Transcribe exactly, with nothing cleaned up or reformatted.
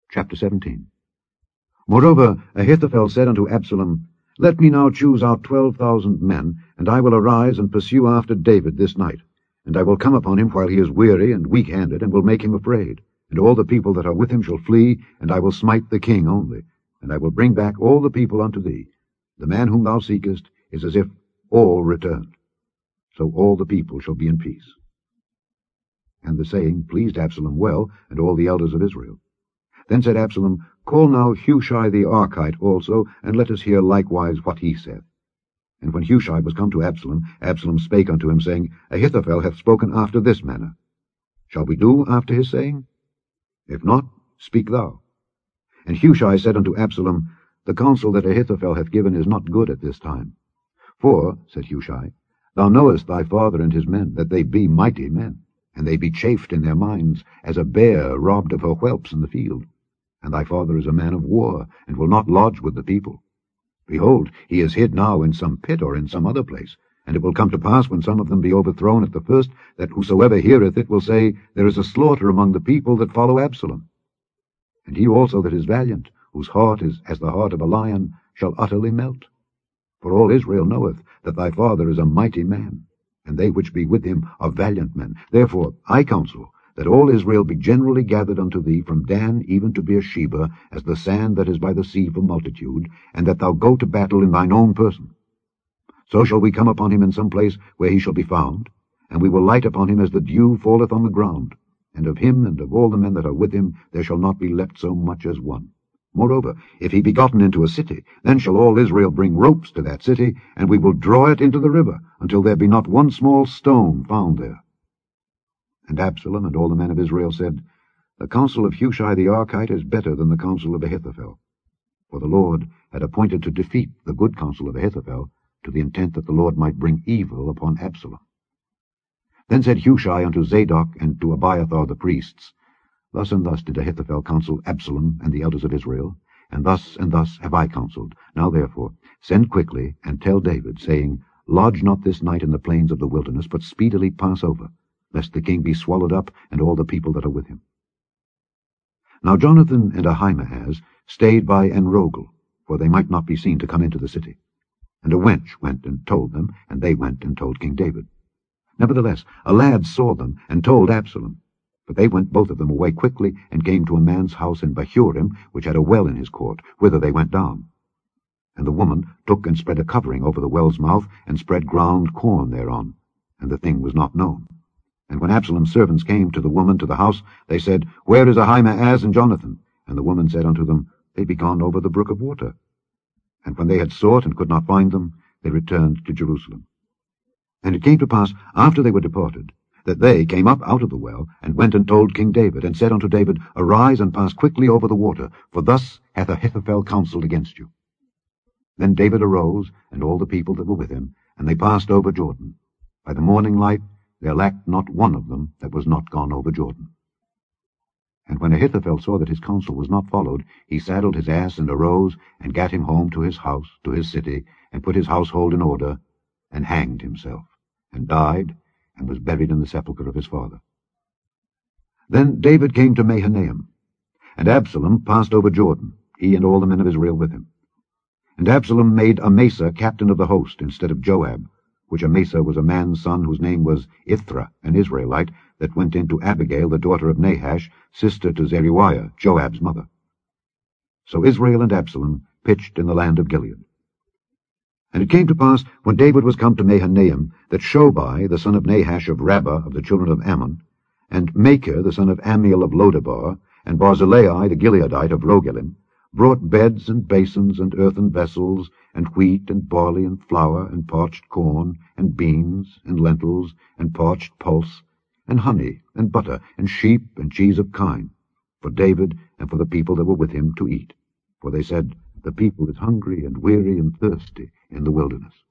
Chapter seventeen. Moreover, Ahithophel said unto Absalom, Let me now choose out twelve thousand men, and I will arise and pursue after David this night. And I will come upon him while he is weary and weak-handed, and will make him afraid. And all the people that are with him shall flee, and I will smite the king only. And I will bring back all the people unto thee. The man whom thou seekest is as if all returned. So all the people shall be in peace. And the saying pleased Absalom well, and all the elders of Israel. Then said Absalom, Call now Hushai the Archite also, and let us hear likewise what he saith. And when Hushai was come to Absalom, Absalom spake unto him, saying, Ahithophel hath spoken after this manner. Shall we do after his saying? If not, speak thou. And Hushai said unto Absalom, The counsel that Ahithophel hath given is not good at this time. For, said Hushai, thou knowest thy father and his men, that they be mighty men, and they be chafed in their minds, as a bear robbed of her whelps in the field. And thy father is a man of war, and will not lodge with the people. Behold, he is hid now in some pit or in some other place. And it will come to pass, when some of them be overthrown at the first, that whosoever heareth it will say, There is a slaughter among the people that follow Absalom. And he also that is valiant, whose heart is as the heart of a lion, shall utterly melt. For all Israel knoweth that thy father is a mighty man, and they which be with him are valiant men. Therefore I counsel that all Israel be generally gathered unto thee, from Dan even to Beersheba, as the sand that is by the sea for multitude, and that thou go to battle in thine own person. So shall we come upon him in some place where he shall be found, and we will light upon him as the dew falleth on the ground, and of him and of all the men that are with him there shall not be left so much as one. Moreover, if he be gotten into a city, then shall all Israel bring ropes to that city, and we will draw it into the river, until there be not one small stone found there. And Absalom and all the men of Israel said, The counsel of Hushai the Archite is better than the counsel of Ahithophel. For the Lord had appointed to defeat the good counsel of Ahithophel, to the intent that the Lord might bring evil upon Absalom. Then said Hushai unto Zadok and to Abiathar the priests, Thus and thus did Ahithophel counsel Absalom and the elders of Israel, and thus and thus have I counselled. Now therefore send quickly, and tell David, saying, Lodge not this night in the plains of the wilderness, but speedily pass over, lest the king be swallowed up, and all the people that are with him. Now Jonathan and Ahimaaz stayed by Enrogel, for they might not be seen to come into the city. And a wench went and told them, and they went and told King David. Nevertheless a lad saw them, and told Absalom. But they went both of them away quickly, and came to a man's house in Bahurim, which had a well in his court, whither they went down. And the woman took and spread a covering over the well's mouth, and spread ground corn thereon, and the thing was not known. And when Absalom's servants came to the woman to the house, they said, Where is Ahimaaz and Jonathan? And the woman said unto them, They be gone over the brook of water. And when they had sought and could not find them, they returned to Jerusalem. And it came to pass, after they were departed, that they came up out of the well, and went and told King David, and said unto David, Arise and pass quickly over the water, for thus hath Ahithophel counselled against you. Then David arose, and all the people that were with him, and they passed over Jordan. By the morning light there lacked not one of them that was not gone over Jordan. And when Ahithophel saw that his counsel was not followed, he saddled his ass, and arose, and gat him home to his house, to his city, and put his household in order, and hanged himself, and died, and was buried in the sepulchre of his father. Then David came to Mahanaim, and Absalom passed over Jordan, he and all the men of Israel with him. And Absalom made Amasa captain of the host instead of Joab, which Amasa was a man's son whose name was Ithra, an Israelite, that went in to Abigail, the daughter of Nahash, sister to Zeruiah, Joab's mother. So Israel and Absalom pitched in the land of Gilead. And it came to pass, when David was come to Mahanaim, that Shobai, the son of Nahash of Rabbah of the children of Ammon, and Machir, the son of Ammiel of Lodebar, and Barzillai, the Gileadite of Rogelim, brought beds and basins and earthen vessels, and wheat and barley and flour, and parched corn, and beans, and lentils, and parched pulse, and honey, and butter, and sheep, and cheese of kine, for David and for the people that were with him to eat. For they said, The people is hungry and weary and thirsty in the wilderness.